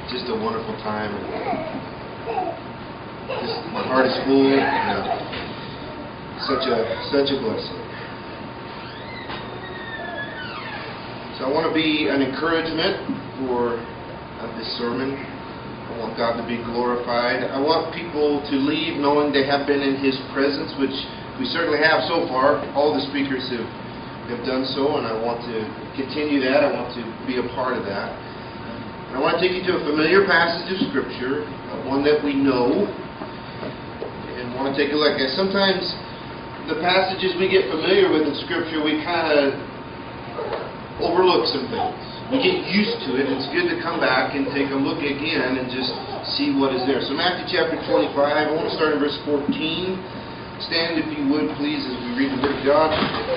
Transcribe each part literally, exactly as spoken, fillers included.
just a wonderful time. Just, my heart is full. You know, such a such a blessing. So I want to be an encouragement for uh, this sermon. I want God to be glorified. I want people to leave knowing they have been in His presence, which we certainly have so far. All the speakers have, have done so, and I want to continue that. I want to be a part of that. And I want to take you to a familiar passage of Scripture, uh, one that we know, and want to take a look at. Sometimes the passages we get familiar with in Scripture, we kind of overlook some things. We get used to it. It's good to come back and take a look again and just see what is there. So Matthew chapter twenty-five, I want to start in verse fourteen. Stand, if you would, please, as we read the Word of God.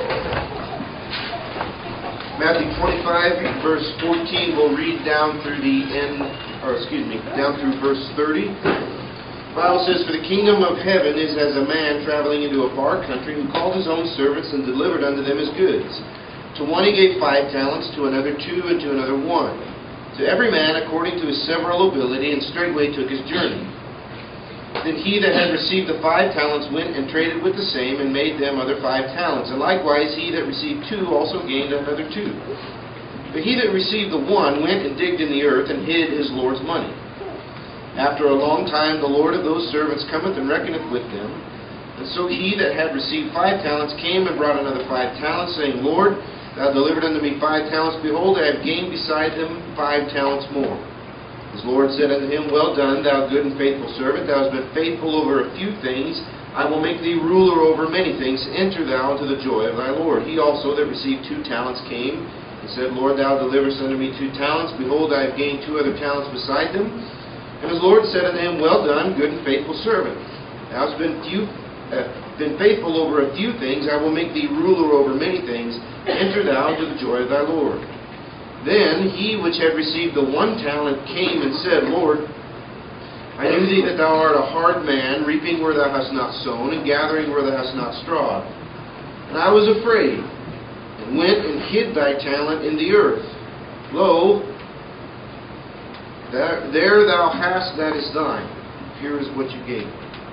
Matthew twenty-five, verse fourteen, we'll read down through the end, or excuse me, down through verse thirty. The Bible says, "For the kingdom of heaven is as a man traveling into a far country, who called his own servants and delivered unto them his goods. To one he gave five talents, to another two, and to another one. To every man according to his several ability, and straightway took his journey. Then he that had received the five talents went and traded with the same, and made them other five talents. And likewise he that received two also gained another two. But he that received the one went and digged in the earth, and hid his Lord's money. After a long time the Lord of those servants cometh and reckoneth with them. And so he that had received five talents came and brought another five talents, saying, Lord, Thou delivered unto me five talents. Behold, I have gained beside them five talents more. His Lord said unto him, Well done, thou good and faithful servant. Thou hast been faithful over a few things. I will make thee ruler over many things. Enter thou into the joy of thy Lord. He also that received two talents came and said, Lord, thou deliverest unto me two talents. Behold, I have gained two other talents beside them. And his Lord said unto him, Well done, good and faithful servant. Thou hast been few, uh, been faithful over a few things. I will make thee ruler over many things. Enter thou into the joy of thy Lord. Then he which had received the one talent came and said, Lord, I knew thee that thou art a hard man, reaping where thou hast not sown, and gathering where thou hast not strawed. And I was afraid, and went and hid thy talent in the earth. Lo, there, there thou hast that is thine. Here is what you gave.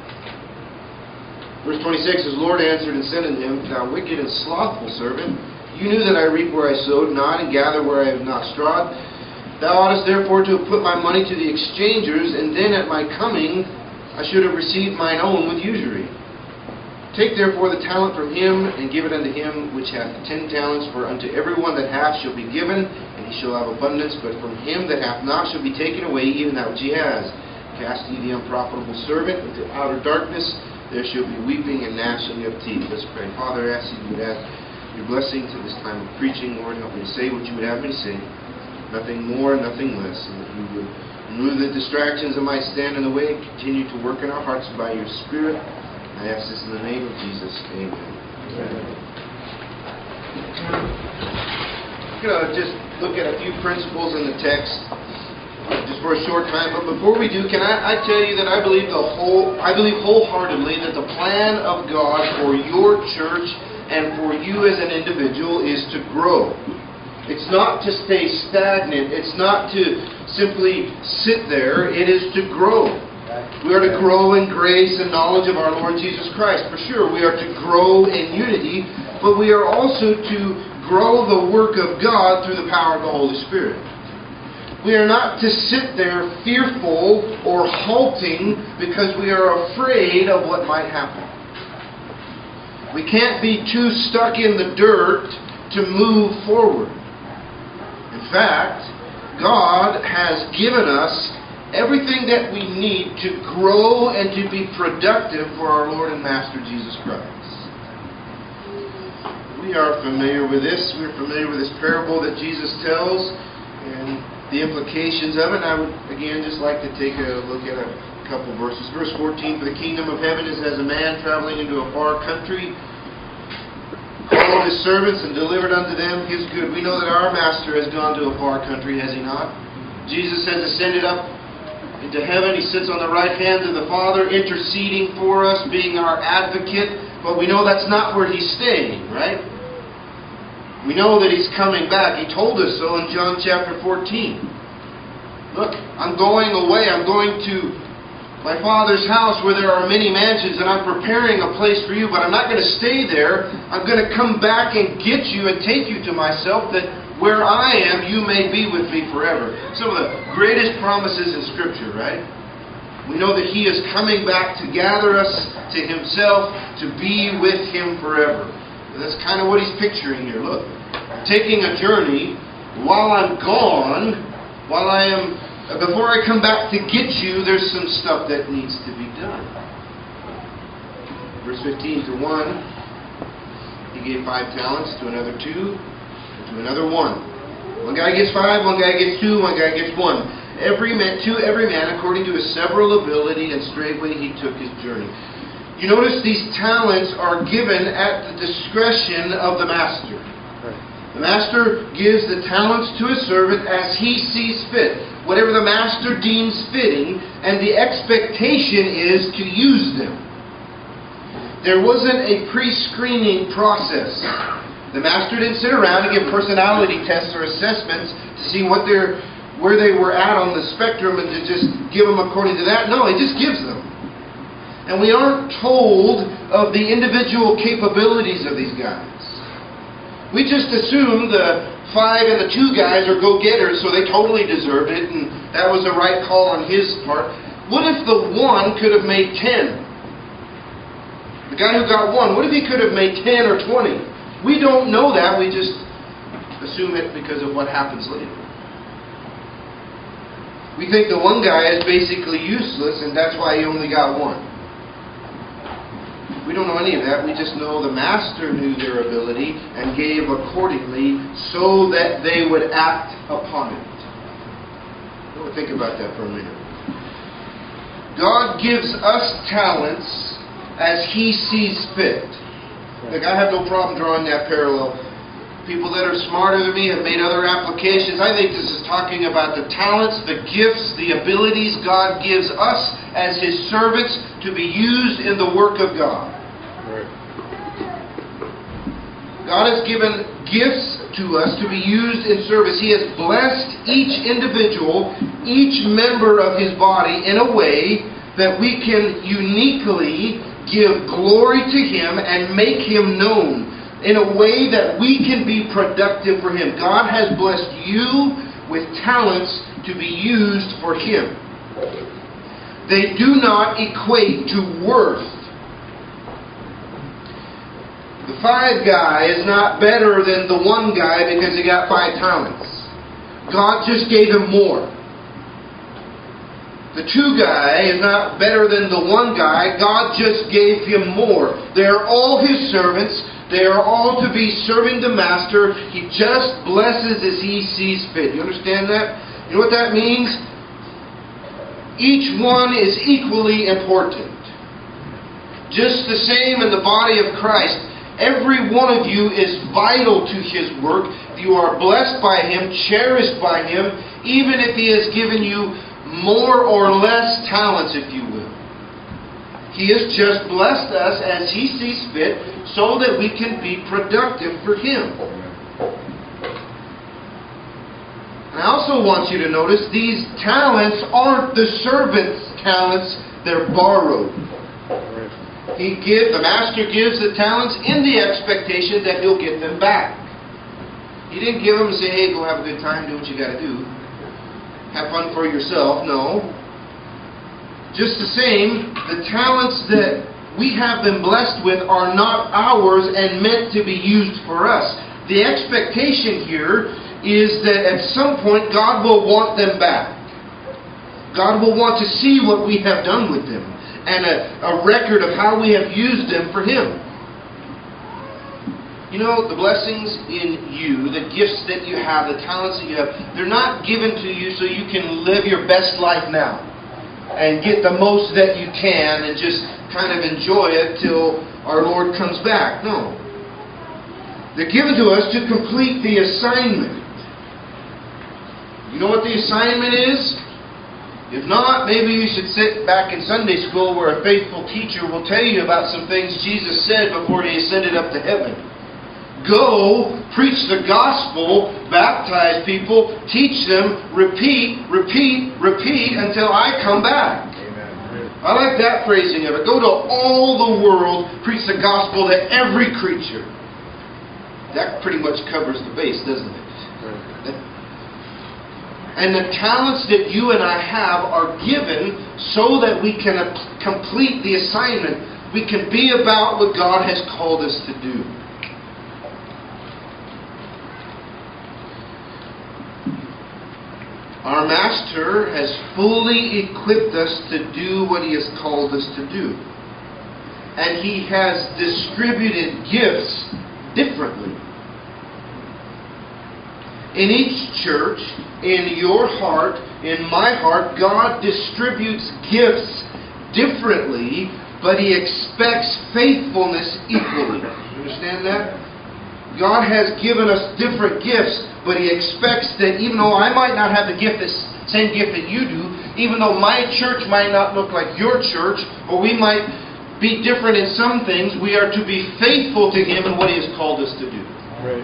Verse twenty-six, His Lord answered and said unto him, Thou wicked and slothful servant, you knew that I reap where I sowed not, and gather where I have not strawed. Thou oughtest therefore to have put my money to the exchangers, and then at my coming I should have received mine own with usury. Take therefore the talent from him, and give it unto him which hath ten talents. For unto every one that hath shall be given, and he shall have abundance. But from him that hath not shall be taken away even that which he has. Cast ye the unprofitable servant into outer darkness. There shall be weeping and gnashing of teeth." Let's pray. Father, I ask you to add your blessing to this time of preaching. Lord, help me to say what you would have me to say. Nothing more, nothing less. And that you would remove the distractions that might stand in the way and continue to work in our hearts by your Spirit. I ask this in the name of Jesus. Amen. Amen. I'm going to just look at a few principles in the text just for a short time. But before we do, can I, I tell you that I believe the whole I believe wholeheartedly that the plan of God for your church and for you as an individual is to grow. It's not to stay stagnant. It's not to simply sit there. It is to grow. We are to grow in grace and knowledge of our Lord Jesus Christ. For sure, we are to grow in unity, but we are also to grow the work of God through the power of the Holy Spirit. We are not to sit there fearful or halting because we are afraid of what might happen. We can't be too stuck in the dirt to move forward. In fact, God has given us everything that we need to grow and to be productive for our Lord and Master Jesus Christ. We are familiar with this. We're familiar with this parable that Jesus tells and the implications of it. And I would, again, just like to take a look at a couple verses. Verse fourteen, "For the kingdom of heaven is as a man traveling into a far country, called his servants and delivered unto them his good." We know that our Master has gone to a far country, has He not? Jesus has ascended up into heaven. He sits on the right hand of the Father, interceding for us, being our advocate. But we know that's not where He's staying, right? We know that He's coming back. He told us so in John chapter fourteen. Look, I'm going away. I'm going to my Father's house where there are many mansions, and I'm preparing a place for you, but I'm not going to stay there. I'm going to come back and get you and take you to myself, that where I am, you may be with me forever. Some of the greatest promises in Scripture, right? We know that He is coming back to gather us to Himself, to be with Him forever. That's kind of what He's picturing here. Look, taking a journey while I'm gone, while I am, before I come back to get you, there's some stuff that needs to be done. Verse fifteen, to one, He gave five talents, to another two, and to another one. One guy gets five, one guy gets two, one guy gets one. Every man, to every man according to his several ability, and straightway he took his journey. You notice these talents are given at the discretion of the master. The master gives the talents to his servant as he sees fit. Whatever the master deems fitting, and the expectation is to use them. There wasn't a pre-screening process. The master didn't sit around and give personality tests or assessments to see what they're, where they were at on the spectrum and to just give them according to that. No, He just gives them. And we aren't told of the individual capabilities of these guys. We just assume the five and the two guys are go-getters, so they totally deserved it, and that was the right call on his part. What if the one could have made ten? The guy who got one, what if he could have made ten or twenty? We don't know that. We just assume it because of what happens later. We think the one guy is basically useless, and that's why he only got one. We don't know any of that. We just know the master knew their ability and gave accordingly so that they would act upon it. We'll think about that for a minute. God gives us talents as He sees fit. Like, I have no problem drawing that parallel. People that are smarter than me have made other applications. I think this is talking about the talents, the gifts, the abilities God gives us as His servants to be used in the work of God. Right. God has given gifts to us to be used in service. He has blessed each individual, each member of His body in a way that we can uniquely give glory to Him and make Him known in a way that we can be productive for Him. God has blessed you with talents to be used for Him. They do not equate to worth. The five guy is not better than the one guy because he got five talents. God just gave him more. The two guy is not better than the one guy. God just gave him more. They are all His servants. They are all to be serving the master. He just blesses as He sees fit. You understand that? You know what that means? Each one is equally important. Just the same in the body of Christ. Every one of you is vital to His work. You are blessed by Him, cherished by Him, even if He has given you more or less talents, if you will. He has just blessed us as He sees fit so that we can be productive for Him. And I also want you to notice these talents aren't the servant's talents, they're borrowed. He give, the master gives the talents in the expectation that he'll get them back. He didn't give them and say, hey, go have a good time, do what you got to do. Have fun for yourself. No. Just the same, the talents that we have been blessed with are not ours and meant to be used for us. The expectation here is that at some point God will want them back. God will want to see what we have done with them and a, a record of how we have used them for Him. You know, the blessings in you, the gifts that you have, the talents that you have, they're not given to you so you can live your best life now and get the most that you can and just kind of enjoy it till our Lord comes back. No. They're given to us to complete the assignment. You know what the assignment is? If not, maybe you should sit back in Sunday school where a faithful teacher will tell you about some things Jesus said before He ascended up to heaven. Go, preach the gospel, baptize people, teach them, repeat, repeat, repeat until I come back. I like that phrasing of it. Go to all the world, preach the gospel to every creature. That pretty much covers the base, doesn't it? And the talents that you and I have are given so that we can complete the assignment. We can be about what God has called us to do. Our Master has fully equipped us to do what He has called us to do. And He has distributed gifts differently. In each church, in your heart, in my heart, God distributes gifts differently, but He expects faithfulness equally. You understand that? God has given us different gifts, but He expects that even though I might not have the gift, this same gift that you do, even though my church might not look like your church, or we might be different in some things, we are to be faithful to Him in what He has called us to do. Right.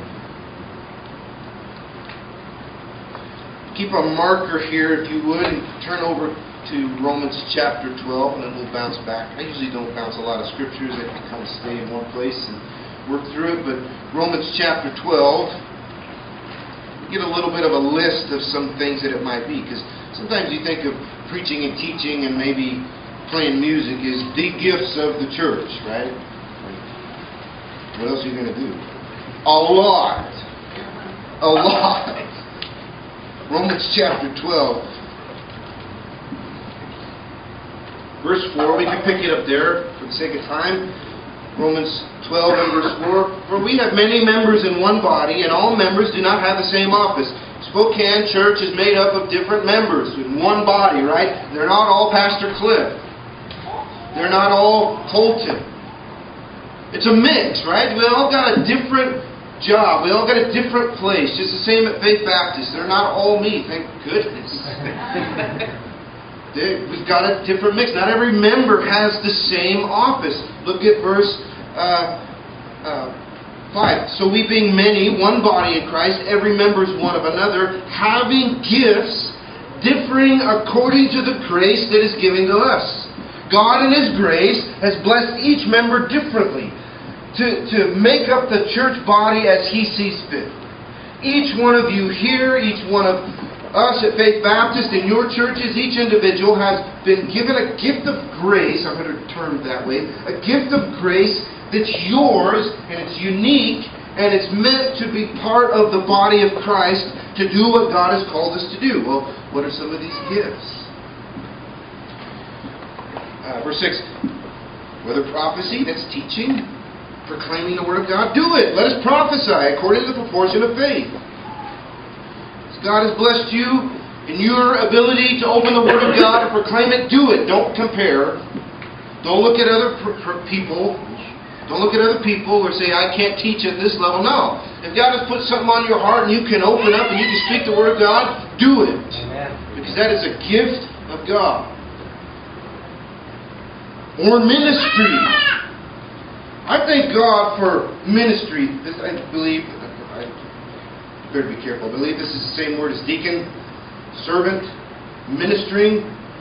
Keep a marker here, if you would, and turn over to Romans chapter twelve, and then we'll bounce back. I usually don't bounce a lot of scriptures. I can kind of stay in one place and work through it. But Romans chapter twelve, get a little bit of a list of some things that it might be. Because sometimes you think of preaching and teaching and maybe playing music is the gifts of the church, right? What else are you going to do? A lot. A lot. Romans chapter twelve. Verse four, we can pick it up there for the sake of time. Romans twelve and verse four. For we have many members in one body, and all members do not have the same office. Spokane Church is made up of different members in one body, right? They're not all Pastor Cliff. They're not all Colton. It's a mix, right? We all got a different job. We all got a different place. Just the same at Faith Baptist. They're not all me, thank goodness. We've got a different mix. Not every member has the same office. Look at verse uh, uh, five. So we being many, one body in Christ, every member is one of another, having gifts differing according to the grace that is given to us. God in His grace has blessed each member differently to, to make up the church body as He sees fit. Each one of you here, each one of us at Faith Baptist, in your churches, each individual has been given a gift of grace, I'm going to term it that way, a gift of grace that's yours, and it's unique, and it's meant to be part of the body of Christ to do what God has called us to do. Well, what are some of these gifts? Uh, verse six, whether prophecy, that's teaching, proclaiming the Word of God, do it. Let us prophesy according to the proportion of faith. As God has blessed you in your ability to open the Word of God and proclaim it, do it. Don't compare. Don't look at other pr- pr- people. Don't look at other people or say, I can't teach at this level. No. If God has put something on your heart and you can open up and you can speak the Word of God, do it. Amen. Because that is a gift of God. Or ministry. I thank God for ministry. This, I believe, I better be careful. I believe this is the same word as deacon, servant, ministering.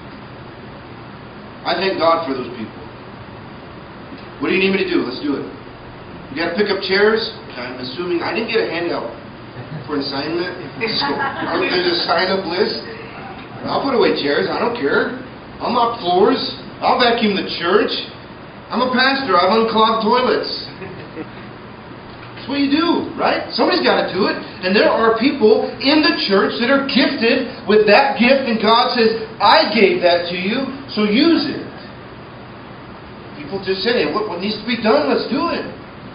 I thank God for those people. What do you need me to do? Let's do it. You got to pick up chairs. I'm assuming I didn't get a handout for an assignment. So there's a sign-up list. I'll put away chairs. I don't care. I'll mop floors. I'll vacuum the church. I'm a pastor. I've unclogged toilets. That's what you do, right? Somebody's got to do it. And there are people in the church that are gifted with that gift, and God says, I gave that to you, so use it. People just say, what, what needs to be done? Let's do it.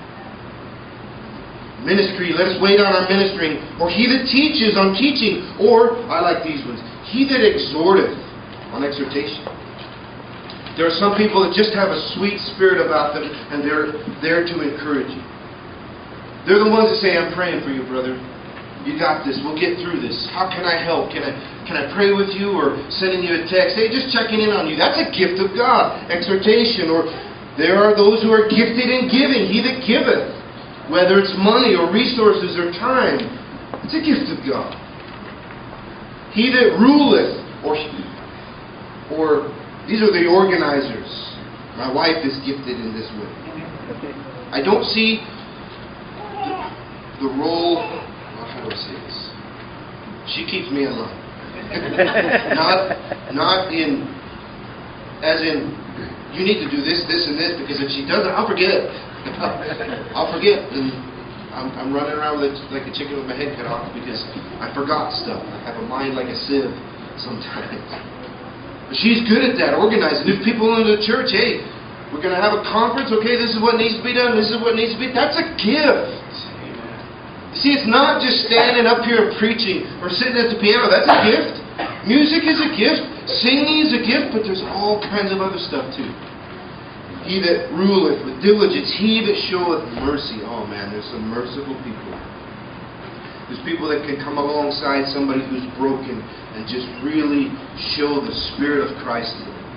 Ministry, let us wait on our ministering. Or he that teaches on teaching. Or, I like these ones, he that exhorteth on exhortation. There are some people that just have a sweet spirit about them, and they're there to encourage you. They're the ones that say, I'm praying for you, brother. You got this. We'll get through this. How can I help? Can I can I pray with you? Or sending you a text. Hey, just checking in on you. That's a gift of God. Exhortation. Or there are those who are gifted in giving. He that giveth. Whether it's money or resources or time, it's a gift of God. He that ruleth, or, or these are the organizers. My wife is gifted in this way. I don't see the, the role, well, how do I say this? She keeps me in line. not, not in, as in, you need to do this, this, and this, because if she doesn't, I'll forget. I'll forget. And I'm, I'm running around with it like a chicken with my head cut off because I forgot stuff. I have a mind like a sieve sometimes. But she's good at that, organizing. If people in the church, hey, we're going to have a conference, okay, this is what needs to be done, this is what needs to be, that's a gift. See, it's not just standing up here and preaching or sitting at the piano. That's a gift. Music is a gift. Singing is a gift, but there's all kinds of other stuff too. He that ruleth with diligence, he that showeth mercy. Oh man, there's some merciful people. There's people that can come alongside somebody who's broken and just really show the Spirit of Christ in them.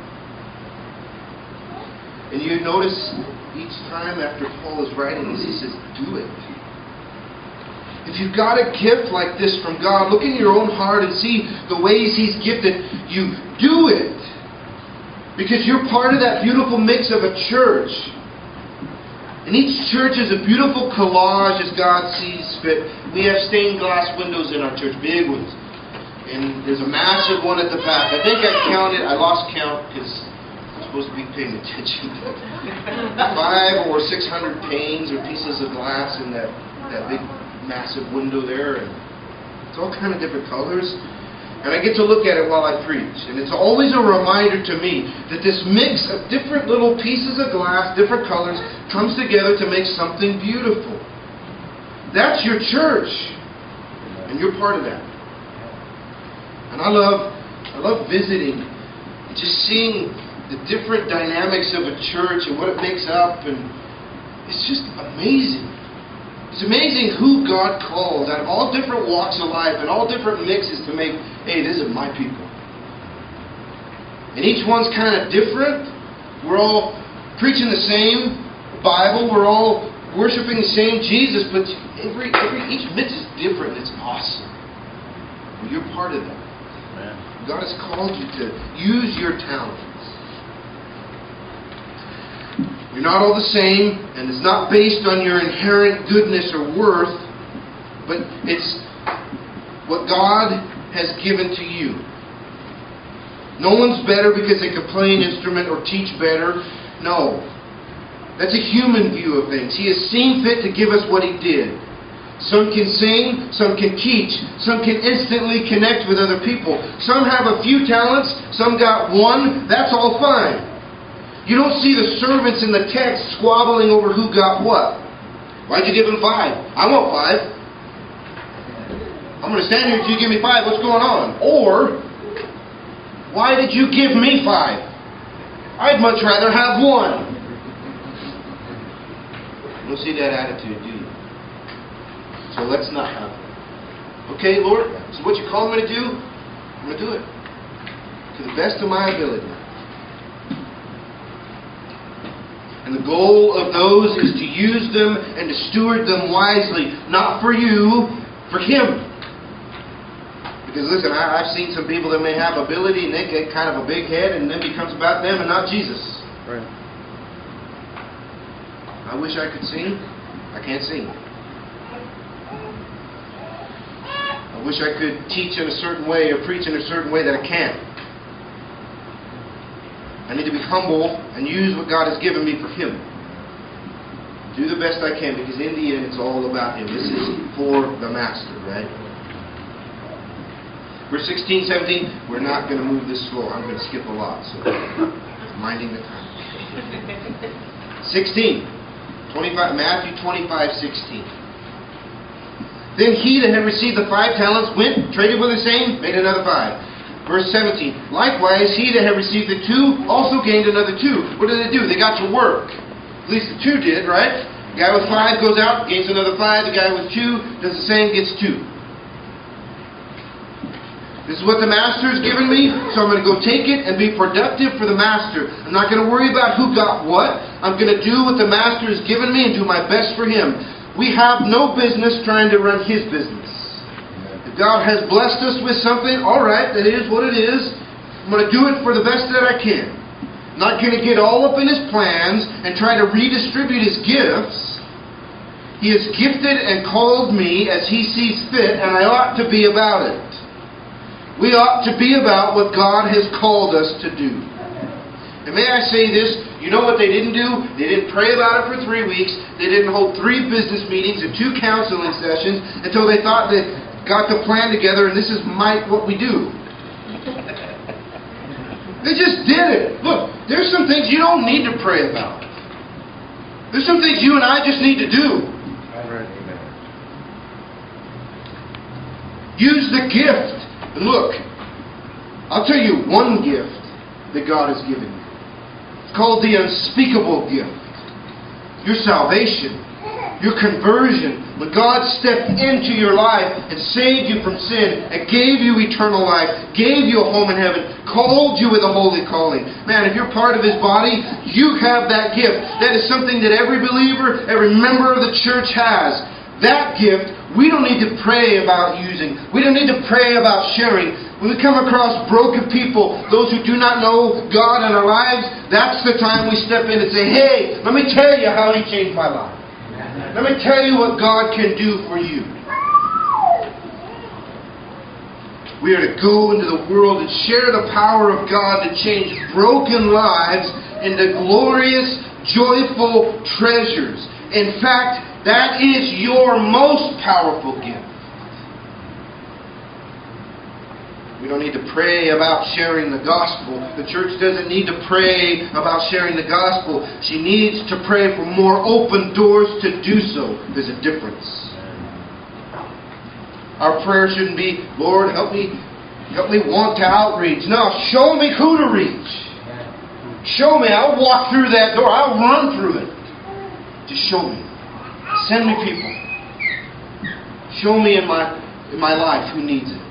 And you notice each time after Paul is writing this, he says, do it. If you've got a gift like this from God, look in your own heart and see the ways He's gifted you. Do it. Because you're part of that beautiful mix of a church. And each church is a beautiful collage as God sees fit. We have stained glass windows in our church, big ones. And there's a massive one at the back. I think I counted, I lost count because I'm supposed to be paying attention. Five or six hundred panes or pieces of glass in that, that big massive window there, and it's all kind of different colors, and I get to look at it while I preach, and it's always a reminder to me that this mix of different little pieces of glass, different colors, comes together to make something beautiful. That's your church, and you're part of that. And I love I love visiting and just seeing the different dynamics of a church and what it makes up, and it's just amazing. It's amazing who God calls out of all different walks of life and all different mixes to make, hey, this is my people. And each one's kind of different. We're all preaching the same Bible. We're all worshiping the same Jesus. But every, every each mix is different. It's awesome. Well, you're part of that. Man. God has called you to use your talents. You're not all the same, and it's not based on your inherent goodness or worth, but it's what God has given to you. No one's better because they can play an instrument or teach better. No. That's a human view of things. He has seen fit to give us what He did. Some can sing, some can teach, some can instantly connect with other people. Some have a few talents, some got one. That's all fine. You don't see the servants in the text squabbling over who got what. Why'd you give him five? I want five. I'm going to stand here until you give me five. What's going on? Or, why did you give me five? I'd much rather have one. You don't see that attitude, do you? So let's not have it. Okay, Lord, this is what you call me to do. I'm going to do it. To the best of my ability. And the goal of those is to use them and to steward them wisely. Not for you, for Him. Because listen, I, I've seen some people that may have ability and they get kind of a big head and then becomes about them and not Jesus. Right. I wish I could sing. I can't sing. I wish I could teach in a certain way or preach in a certain way that I can't. I need to be humble and use what God has given me for Him. Do the best I can, because in the end it's all about Him. This is for the Master, right? Verse sixteen, seventeen, we're not going to move this slow. I'm going to skip a lot, so minding the time. sixteen, twenty-five, Matthew twenty-five, sixteen. Then he that had received the five talents went, traded with the same, made another five. Verse seventeen, likewise, he that had received the two also gained another two. What did they do? They got to work. At least the two did, right? The guy with five goes out, gains another five. The guy with two does the same, gets two. This is what the Master has given me, so I'm going to go take it and be productive for the Master. I'm not going to worry about who got what. I'm going to do what the Master has given me and do my best for Him. we have no business trying to run His business. If God has blessed us with something, all right, that is what it is. I'm going to do it for the best that I can. I'm not going to get all up in His plans and try to redistribute His gifts. He has gifted and called me as He sees fit, and I ought to be about it. We ought to be about what God has called us to do. And may I say this, you know what they didn't do? They didn't pray about it for three weeks. They didn't hold three business meetings and two counseling sessions until they thought they got the plan together and this is my, what we do. They just did it. Look, there's some things you don't need to pray about. There's some things you and I just need to do. Use the gift. And look, I'll tell you one gift that God has given you. It's called the unspeakable gift. Your salvation. Your conversion. When God stepped into your life and saved you from sin and gave you eternal life, gave you a home in heaven, called you with a holy calling. Man, if you're part of His body, you have that gift. That is something that every believer, every member of the church has. That gift, we don't need to pray about using. We don't need to pray about sharing. When we come across broken people, those who do not know God in our lives, that's the time we step in and say, hey, let me tell you how He changed my life. Let me tell you what God can do for you. We are to go into the world and share the power of God to change broken lives into glorious, joyful treasures. In fact, that is your most powerful gift. We don't need to pray about sharing the gospel. The church doesn't need to pray about sharing the gospel. She needs to pray for more open doors to do so. There's a difference. Our prayer shouldn't be, Lord, help me, help me want to outreach. No, show me who to reach. Show me. I'll walk through that door. I'll run through it. Just show me. Send me people. Show me in my in my life who needs it.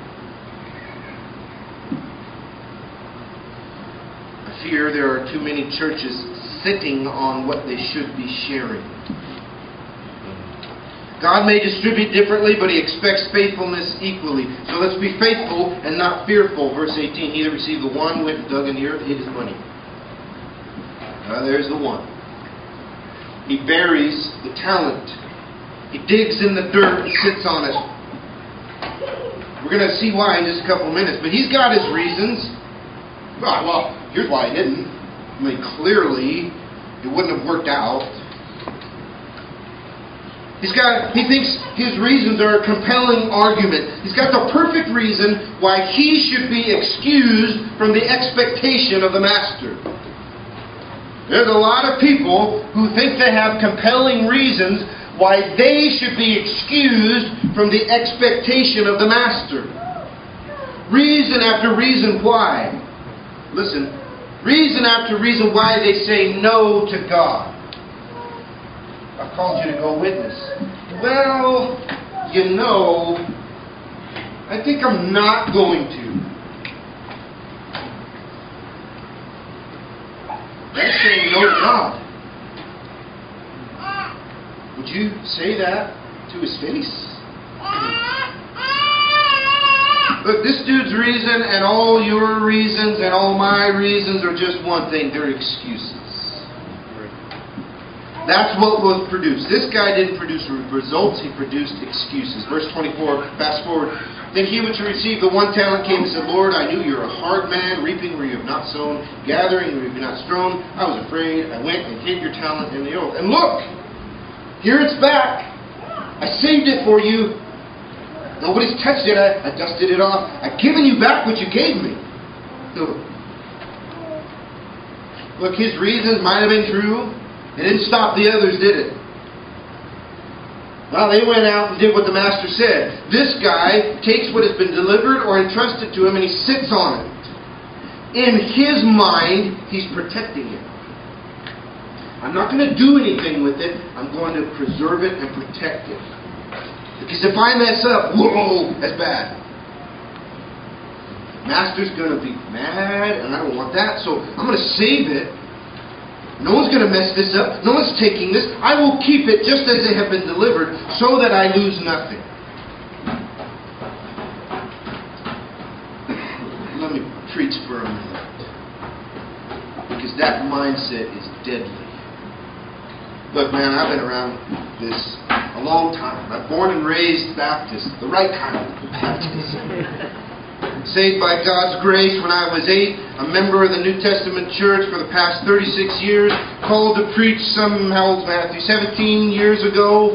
I fear there are too many churches sitting on what they should be sharing. God may distribute differently, but He expects faithfulness equally. So let's be faithful and not fearful. Verse eighteen, He that received the one went and dug in the earth, hid his money. Uh, there's the one. He buries the talent. He digs in the dirt and sits on it. We're going to see why in just a couple of minutes. But he's got his reasons. Well, well, here's why he didn't. I mean, clearly, it wouldn't have worked out. He's got, he thinks his reasons are a compelling argument. He's got the perfect reason why he should be excused from the expectation of the master. There's a lot of people who think they have compelling reasons why they should be excused from the expectation of the master. Reason after reason why. Listen, reason after reason why they say no to God. I called you to go witness. Well, you know, I think I'm not going to. That's saying no to God. Would you say that to His face? Look, this dude's reason and all your reasons and all my reasons are just one thing. They're excuses. That's what was produced. This guy didn't produce results, he produced excuses. Verse twenty-four, fast forward. Then he which received the one talent came and said, Lord, I knew you are a hard man, reaping where you have not sown, gathering where you have not strewn. I was afraid. I went and hid your talent in the earth. And look, here it's back. I saved it for you. Nobody's touched it. I, I dusted it off. I've given you back what you gave me. So, look, his reasons might have been true. It didn't stop the others, did it? Well, they went out and did what the master said. This guy takes what has been delivered or entrusted to him and he sits on it. In his mind, he's protecting it. I'm not going to do anything with it. I'm going to preserve it and protect it. Because if I mess up, whoa, that's bad. Master's going to be mad and I don't want that. So I'm going to save it. No one's going to mess this up. No one's taking this. I will keep it just as they have been delivered so that I lose nothing. Let me preach for a minute. Because that mindset is deadly. Look, man, I've been around this a long time. I'm born and raised Baptist, the right kind of Baptist. Saved by God's grace when I was eight, a member of the New Testament church for the past thirty-six years, called to preach some, how old's Matthew, seventeen years ago.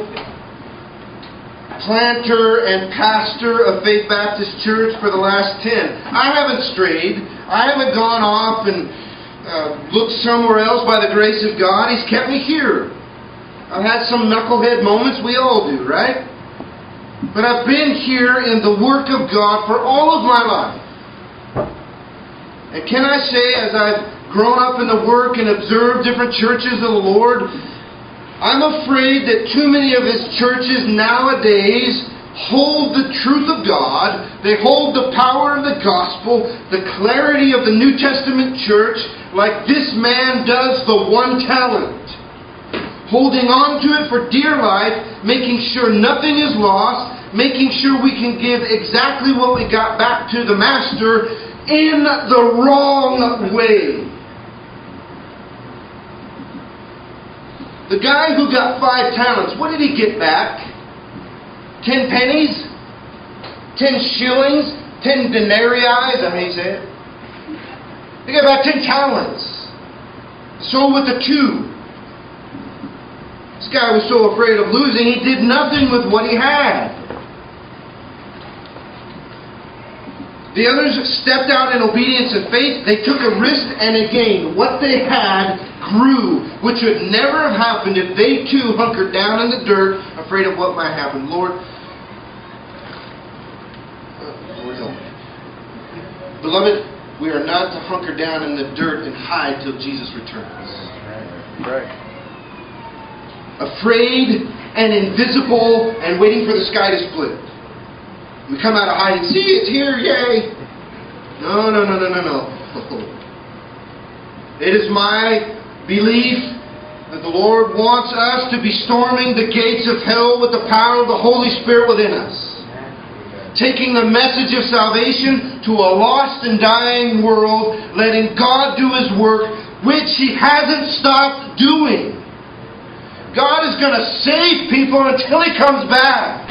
Planter and pastor of Faith Baptist Church for the last ten. I haven't strayed. I haven't gone off and uh, looked somewhere else by the grace of God. He's kept me here. I've had some knucklehead moments. We all do, right? But I've been here in the work of God for all of my life. And can I say, as I've grown up in the work and observed different churches of the Lord, I'm afraid that too many of His churches nowadays hold the truth of God. They hold the power of the gospel, the clarity of the New Testament church, like this man does the one talent. Holding on to it for dear life, making sure nothing is lost, making sure we can give exactly what we got back to the Master in the wrong way. The guy who got five talents, what did he get back? Ten pennies? Ten shillings? Ten denarii? Is that how you say it? He got back ten talents. So with the two. This guy was so afraid of losing, he did nothing with what he had. The others stepped out in obedience and faith. They took a risk and a gain. What they had grew, which would never have happened if they too hunkered down in the dirt, afraid of what might happen. Lord, uh, Lord help me. Beloved, we are not to hunker down in the dirt and hide till Jesus returns. Right. Afraid and invisible and waiting for the sky to split. We come out of hiding. See, it's here, yay! No, no, no, no, no, no. It is my belief that the Lord wants us to be storming the gates of hell with the power of the Holy Spirit within us. Taking the message of salvation to a lost and dying world, letting God do His work, which He hasn't stopped doing. God is going to save people until He comes back.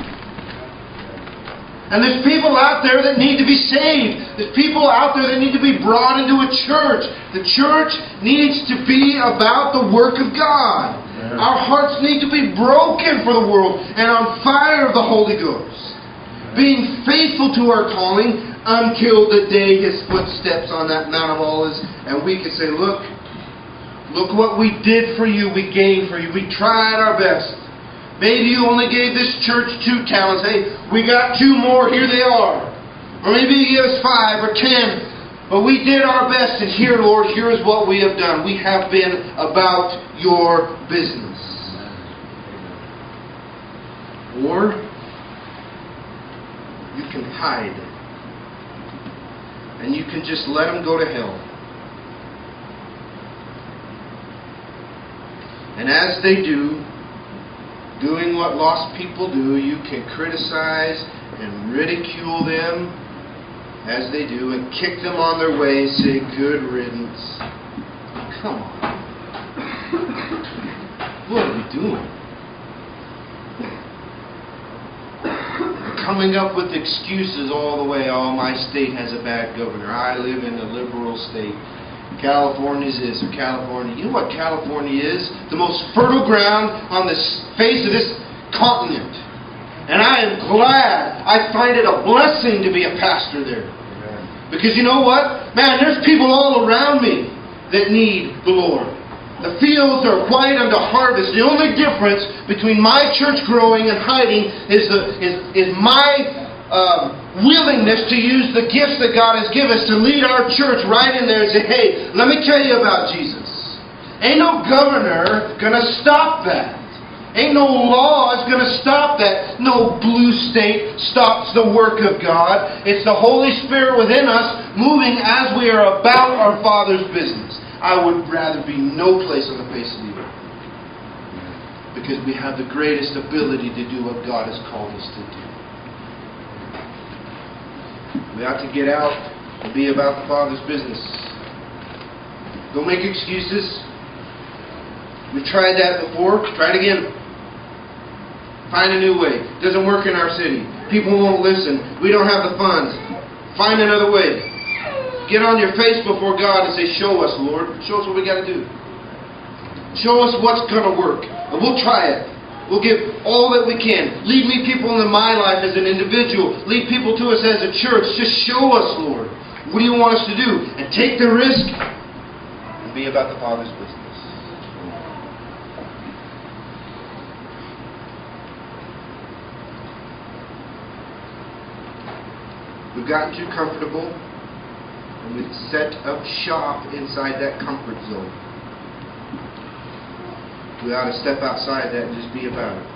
And there's people out there that need to be saved. There's people out there that need to be brought into a church. The church needs to be about the work of God. Yeah. Our hearts need to be broken for the world and on fire of the Holy Ghost. Yeah. Being faithful to our calling until the day His footsteps on that Mount of Olives, and we can say, look, look what we did for you, we gave for you. We tried our best. Maybe you only gave this church two talents. Hey, we got two more, here they are. Or maybe you gave us five or ten. But we did our best, and here, Lord, here is what we have done. We have been about your business. Or you can hide. And you can just let them go to hell. And as they do, doing what lost people do, you can criticize and ridicule them as they do and kick them on their way and say, good riddance. Come on. What are we doing? Coming up with excuses all the way. Oh, my state has a bad governor. I live in a liberal state. California's this or California. You know what California is? The most fertile ground on the face of this continent. And I am glad. I find it a blessing to be a pastor there. Because you know what? Man, there's people all around me that need the Lord. The fields are white unto harvest. The only difference between my church growing and hiding is, the, is, is my Uh, willingness to use the gifts that God has given us to lead our church right in there and say, hey, let me tell you about Jesus. Ain't no governor going to stop that. Ain't no law is going to stop that. No blue state stops the work of God. It's the Holy Spirit within us moving as we are about our Father's business. I would rather be no place on the face of the earth. Because we have the greatest ability to do what God has called us to do. We ought to get out and be about the Father's business. Don't make excuses. We've tried that before. Try it again. Find a new way. It doesn't work in our city. People won't listen. We don't have the funds. Find another way. Get on your face before God and say, show us, Lord. Show us what we got to do. Show us what's going to work. And we'll try it. We'll give all that we can. Lead me people into my life as an individual. Lead people to us as a church. Just show us, Lord. What do you want us to do? And take the risk and be about the Father's business. We've gotten too comfortable and we've set up shop inside that comfort zone. We ought to step outside that and just be about it.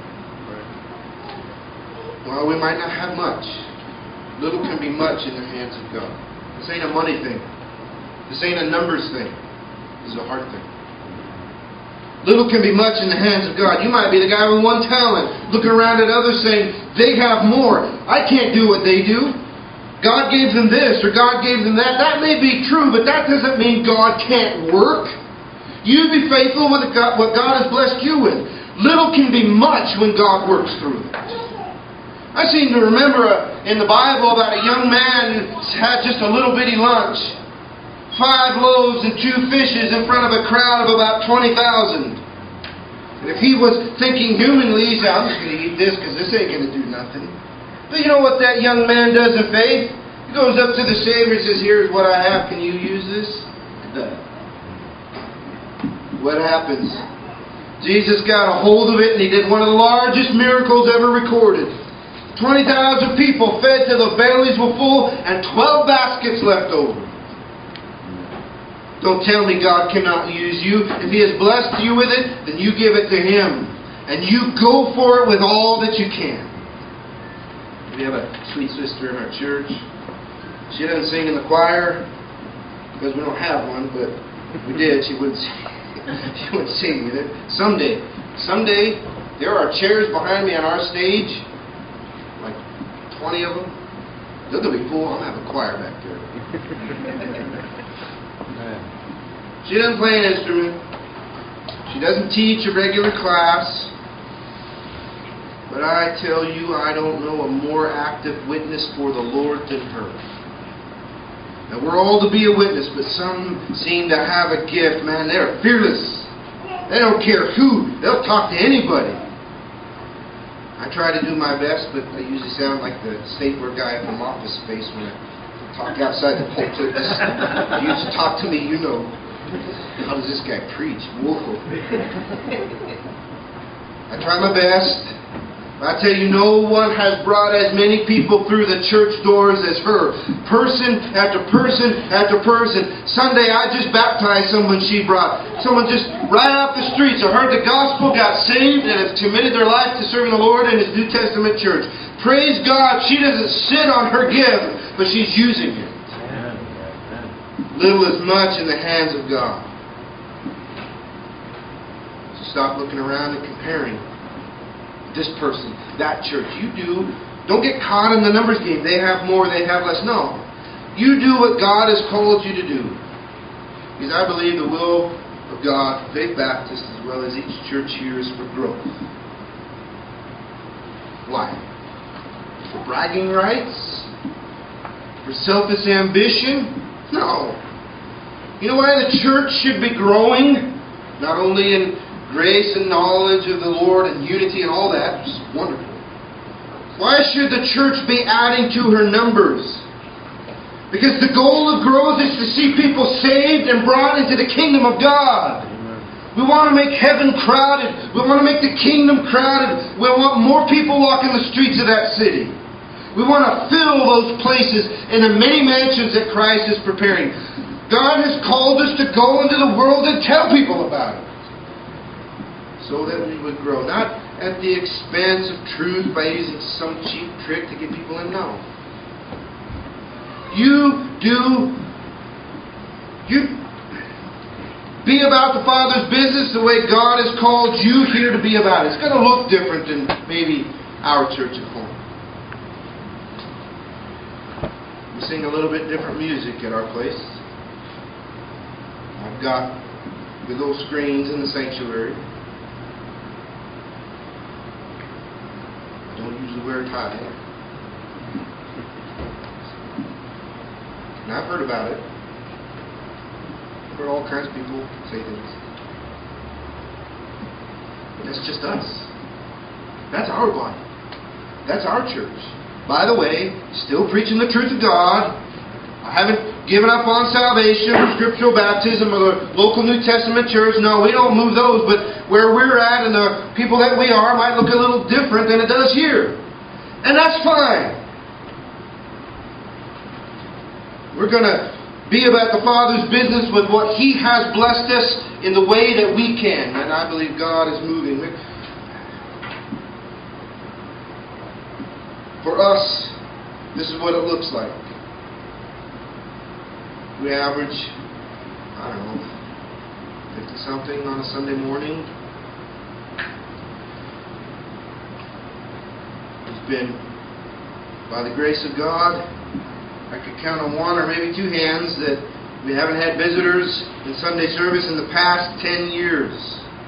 Well, we might not have much. Little can be much in the hands of God. This ain't a money thing. This ain't a numbers thing. This is a heart thing. Little can be much in the hands of God. You might be the guy with one talent, looking around at others saying, they have more. I can't do what they do. God gave them this or God gave them that. That may be true, but that doesn't mean God can't work. You be faithful with what God has blessed you with. Little can be much when God works through it. I seem to remember in the Bible about a young man who had just a little bitty lunch. Five loaves and two fishes in front of a crowd of about twenty thousand. And if he was thinking humanly, he said, I'm just going to eat this because this ain't going to do nothing. But you know what that young man does in faith? He goes up to the Savior and says, here's what I have. Can you use this? What happens? Jesus got a hold of it and He did one of the largest miracles ever recorded. twenty thousand people fed till the bellies were full and twelve baskets left over. Don't tell me God cannot use you. If He has blessed you with it, then you give it to Him. And you go for it with all that you can. We have a sweet sister in our church. She doesn't sing in the choir because we don't have one, but if we did, she wouldn't sing. She wouldn't sing either. Someday, someday, there are chairs behind me on our stage, like twenty of them. They're going to be full. I'll have a choir back there. She doesn't play an instrument. She doesn't teach a regular class. But I tell you, I don't know a more active witness for the Lord than her. Now, we're all to be a witness, but some seem to have a gift. Man, they're fearless. They don't care who. They'll talk to anybody. I try to do my best, but I usually sound like the stapler guy from Office Space when I talk outside the pulpit. You used to talk to me, you know. How does this guy preach? Whoa. I try my best. I tell you, no one has brought as many people through the church doors as her. Person after person after person. Sunday, I just baptized someone she brought. Someone just right off the streets who heard the gospel, got saved, and has committed their life to serving the Lord in His New Testament church. Praise God, she doesn't sit on her gift, but she's using it. Little is much in the hands of God. So stop looking around and comparing. This person, that church, you do. Don't get caught in the numbers game. They have more, they have less. No. You do what God has called you to do. Because I believe the will of God for Faith Baptist as well as each church here is for growth. Why? For bragging rights? For selfish ambition? No. You know why the church should be growing? Not only in grace and knowledge of the Lord and unity and all that. It's wonderful. Why should the church be adding to her numbers? Because the goal of growth is to see people saved and brought into the kingdom of God. Amen. We want to make heaven crowded. We want to make the kingdom crowded. We want more people walking the streets of that city. We want to fill those places in the many mansions that Christ is preparing. God has called us to go into the world and tell people about it. So that we would grow. Not at the expense of truth by using some cheap trick to get people in. No. You do... You... be about the Father's business the way God has called you here to be about it. It's going to look different than maybe our church at home. We sing a little bit different music at our place. I've got the little screens in the sanctuary. I don't usually wear a tie. And I've heard about it. I've heard all kinds of people say things. But that's just us. That's our body. That's our church. By the way, still preaching the truth of God. I haven't given up on salvation or scriptural baptism or the local New Testament church. No, we don't move those. But where we're at and the people that we are might look a little different than it does here. And that's fine. We're going to be about the Father's business with what He has blessed us in the way that we can. And I believe God is moving. For us, this is what it looks like. We average, I don't know, fifty-something on a Sunday morning. It's been, by the grace of God, I could count on one or maybe two hands that we haven't had visitors in Sunday service in the past ten years.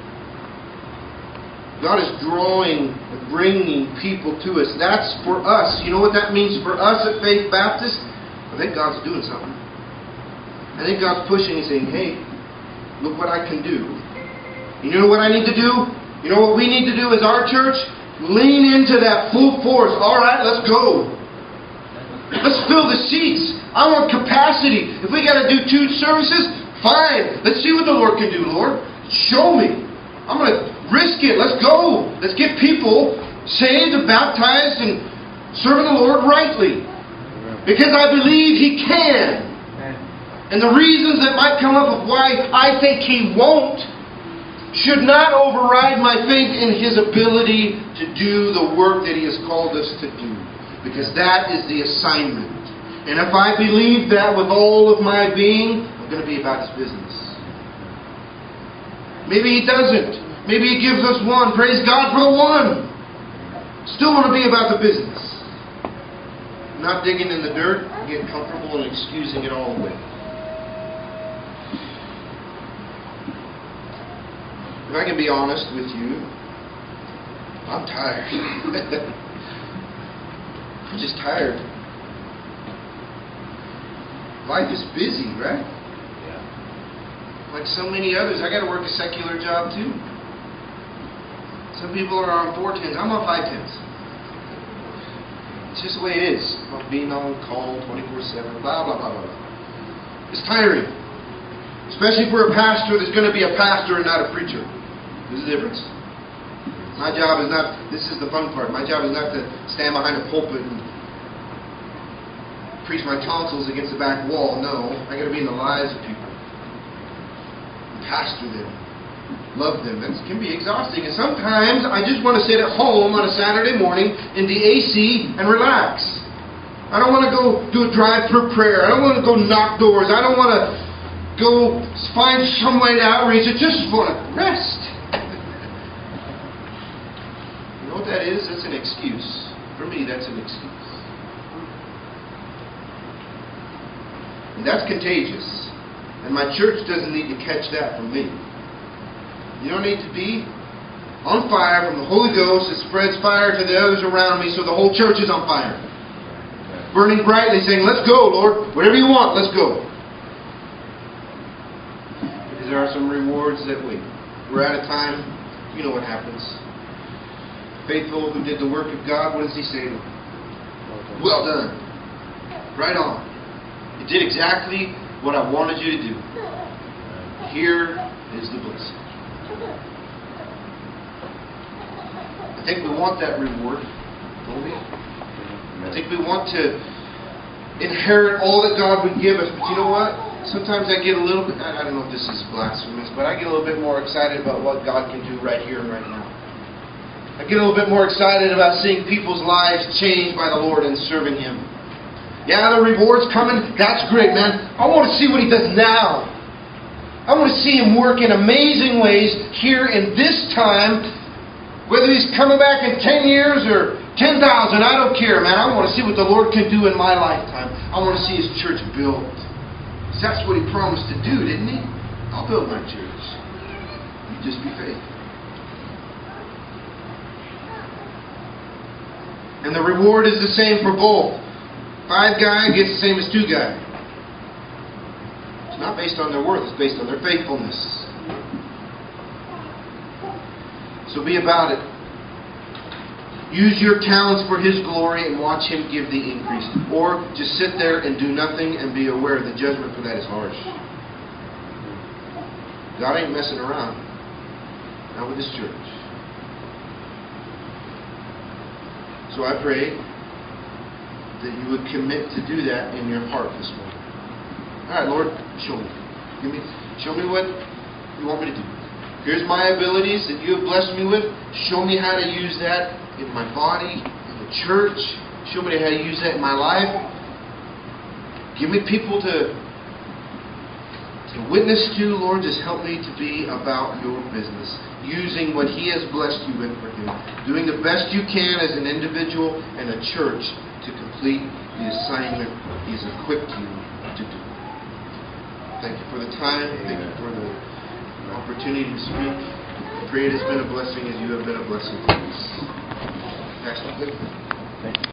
God is drawing and bringing people to us. That's for us. You know what that means for us at Faith Baptist? I think God's doing something. I think God's pushing and saying, hey, look what I can do. You know what I need to do? You know what we need to do as our church? Lean into that full force. All right, let's go. Let's fill the seats. I want capacity. If we got to do two services, fine. Let's see what the Lord can do, Lord. Show me. I'm going to risk it. Let's go. Let's get people saved and baptized and serving the Lord rightly. Because I believe He can. And the reasons that might come up of why I think He won't should not override my faith in His ability to do the work that He has called us to do. Because that is the assignment. And if I believe that with all of my being, I'm going to be about His business. Maybe He doesn't. Maybe He gives us one. Praise God for the one. Still want to be about the business. Not digging in the dirt, getting comfortable and excusing it all away. If I can be honest with you, I'm tired. I'm just tired. Life is busy, right? Yeah. Like so many others, I got to work a secular job too. Some people are on four tens. I'm on five tens. It's just the way it is. I'm being on call twenty-four seven, blah, blah, blah, blah. It's tiring. Especially for a pastor that's going to be a pastor and not a preacher. There's a difference. My job is not, this is the fun part, my job is not to stand behind a pulpit and preach my tonsils against the back wall. No, I got to be in the lives of people. Pastor them. Love them. That can be exhausting. And sometimes I just want to sit at home on a Saturday morning in the A C and relax. I don't want to go do a drive-through prayer. I don't want to go knock doors. I don't want to go find some way to outreach. I just want to rest. You know what that is? That's an excuse. For me, that's an excuse. And that's contagious. And my church doesn't need to catch that from me. You don't need to be on fire from the Holy Ghost that spreads fire to the others around me so the whole church is on fire. Burning brightly, saying, let's go, Lord. Whatever you want, let's go. Because there are some rewards that wait. We're out of time. You know what happens. Faithful who did the work of God, what does He say to them? Well done. Right on. You did exactly what I wanted you to do. Here is the blessing. I think we want that reward, don't we? I think we want to inherit all that God would give us. But you know what? Sometimes I get a little bit, I don't know if this is blasphemous, but I get a little bit more excited about what God can do right here and right now. I get a little bit more excited about seeing people's lives changed by the Lord and serving Him. Yeah, the reward's coming. That's great, man. I want to see what He does now. I want to see Him work in amazing ways here in this time. Whether He's coming back in ten years or ten thousand, I don't care, man. I want to see what the Lord can do in my lifetime. I want to see His church built. Because that's what He promised to do, didn't He? I'll build my church. You just be faithful. And the reward is the same for both. Five guy gets the same as two guy. It's not based on their worth, it's based on their faithfulness. So be about it. Use your talents for His glory and watch Him give the increase. Or just sit there and do nothing and be aware the judgment for that is harsh. God ain't messing around. Not with His church. So I pray that you would commit to do that in your heart this morning. All right, Lord, show me. Give me, show me what you want me to do. Here's my abilities that you have blessed me with. Show me how to use that in my body, in the church. Show me how to use that in my life. Give me people to, to witness to. Lord, just help me to be about your business. Using what He has blessed you with for Him. Doing the best you can as an individual and a church to complete the assignment He has equipped you to do. Thank you for the time. Thank you for the opportunity to speak. I pray it has been a blessing as you have been a blessing to us. Pastor Cliff.